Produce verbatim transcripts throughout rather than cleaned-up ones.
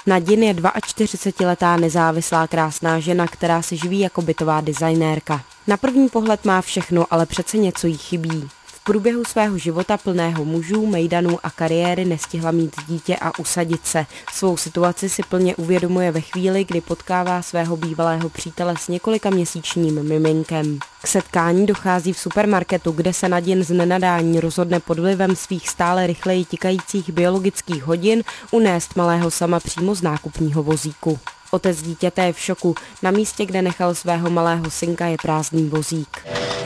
Nadine je čtyřicetiletá nezávislá krásná žena, která se živí jako bytová designérka. Na první pohled má všechno, ale přece něco jí chybí. V průběhu svého života plného mužů, mejdanů a kariéry nestihla mít dítě a usadit se. Svou situaci si plně uvědomuje ve chvíli, kdy potkává svého bývalého přítele s několika měsíčním miminkem. K setkání dochází v supermarketu, kde se Nadine z nenadání rozhodne pod vlivem svých stále rychleji tikajících biologických hodin unést malého sama přímo z nákupního vozíku. Otec dítěte je v šoku. Na místě, kde nechal svého malého synka, je prázdný vozík.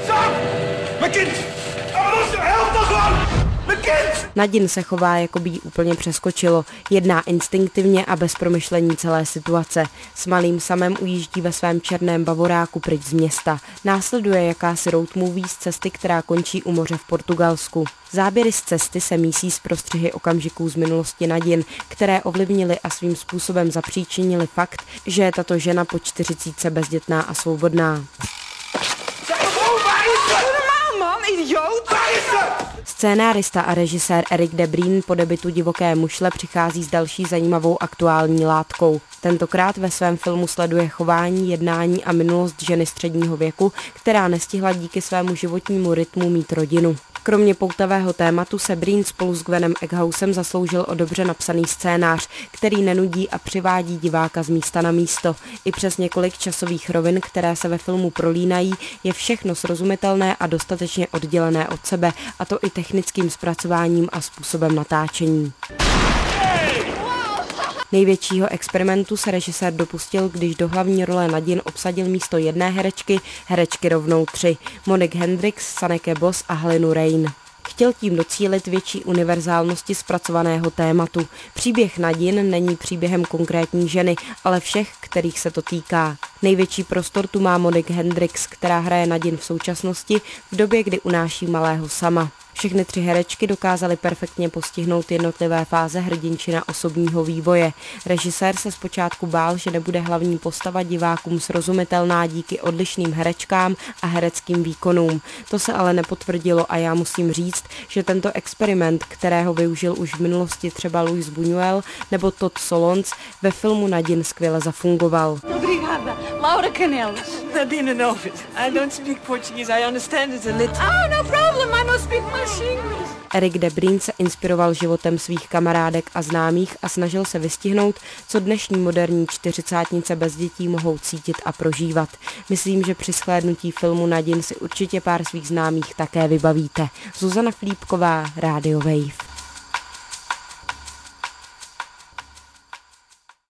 Nadine se chová, jako by jí úplně přeskočilo. Jedná instinktivně a bez promyšlení celé situace. S malým samem ujíždí ve svém černém bavoráku pryč z města. Následuje jakási road movie z cesty, která končí u moře v Portugalsku. Záběry z cesty se mísí s prostřihy okamžiků z minulosti Nadine, které ovlivnily a svým způsobem zapříčinily fakt, že je tato žena po čtyřicítce bezdětná a svobodná. Scénárista a režisér Erik de Bruyne po debutu Divoké mušle přichází s další zajímavou aktuální látkou. Tentokrát ve svém filmu sleduje chování, jednání a minulost ženy středního věku, která nestihla díky svému životnímu rytmu mít rodinu. Kromě poutavého tématu se Bruyne spolu s Gwenem Eckhausem zasloužil o dobře napsaný scénář, který nenudí a přivádí diváka z místa na místo. I přes několik časových rovin, které se ve filmu prolínají, je všechno srozumitelné a dostatečně oddělené od sebe, a to i technickým zpracováním a způsobem natáčení. Největšího experimentu se režisér dopustil, když do hlavní role Nadine obsadil místo jedné herečky, herečky rovnou tři, Monique Hendricks, Saneke Boss a Helenu Rain. Chtěl tím docílit větší univerzálnosti zpracovaného tématu. Příběh Nadine není příběhem konkrétní ženy, ale všech, kterých se to týká. Největší prostor tu má Monique Hendricks, která hraje Nadine v současnosti, v době, kdy unáší malého sama. Všechny tři herečky dokázaly perfektně postihnout jednotlivé fáze hrdinčina osobního vývoje. Režisér se zpočátku bál, že nebude hlavní postava divákům srozumitelná díky odlišným herečkám a hereckým výkonům. To se ale nepotvrdilo a já musím říct, že tento experiment, kterého využil už v minulosti třeba Luis Buñuel nebo Todd Solondz, ve filmu Nadine skvěle zafungoval. Obrigada. Laura Canelas. Nadine Novid. I don't speak Portuguese. I understand it a little. Oh, no problem. I must speak much English. Erik de Bruyne se inspiroval životem svých kamarádek a známých a snažil se vystihnout, co dnešní moderní čtyřicátnice bez dětí mohou cítit a prožívat. Myslím, že při shlédnutí filmu Nadine si určitě pár svých známých také vybavíte. Zuzana Flípková, Radio Wave.